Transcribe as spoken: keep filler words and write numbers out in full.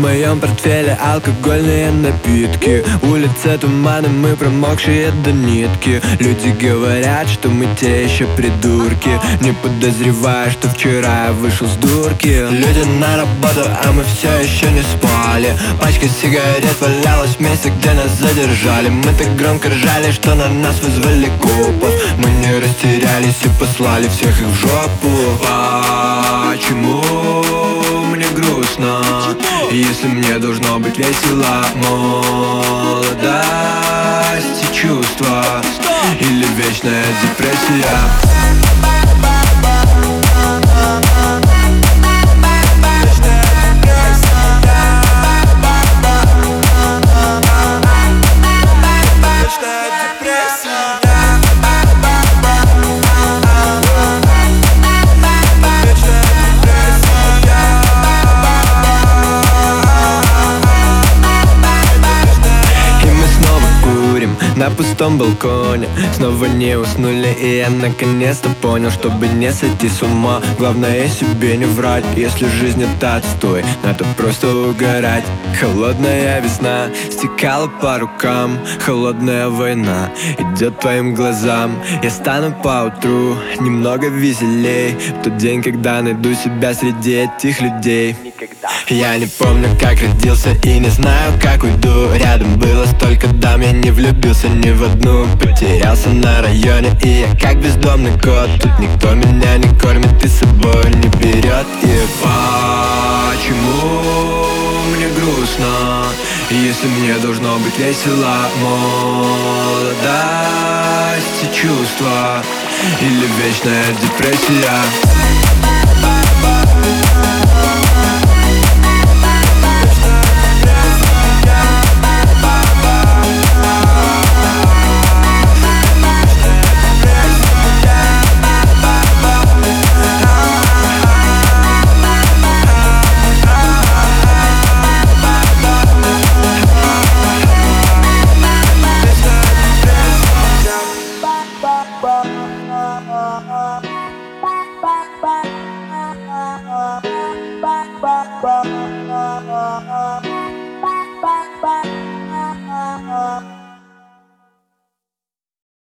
моем портфеле алкогольные напитки. Улица туманы, мы промокшие до нитки. Люди говорят, что мы те еще придурки, не подозревая, что вчера я вышел с дурки. Люди на работу, а мы все еще не спали. Пачка сигарет валялась в месте, где нас задержали. Мы так громко ржали, что на нас вызвали копов. Мы не растерялись и послали всех их в жопу. Почему мне грустно, если мне должно быть весело? Молодость и чувства или вечная депрессия? На пустом балконе снова не уснули, и я наконец-то понял, чтобы не сойти с ума, главное себе не врать. Если жизнь это отстой, надо просто угорать. Холодная весна стекала по рукам, холодная война идет твоим глазам. Я стану поутру немного веселей в тот день, когда найду себя среди этих людей. Я не помню, как родился, и не знаю, как уйду. Рядом было столько дам, я не влюбился ни в одну. Потерялся на районе, и я как бездомный кот. Тут никто меня не кормит и с собой не берет. И почему мне грустно, если мне должно быть весело? Молодость и чувства или вечная депрессия?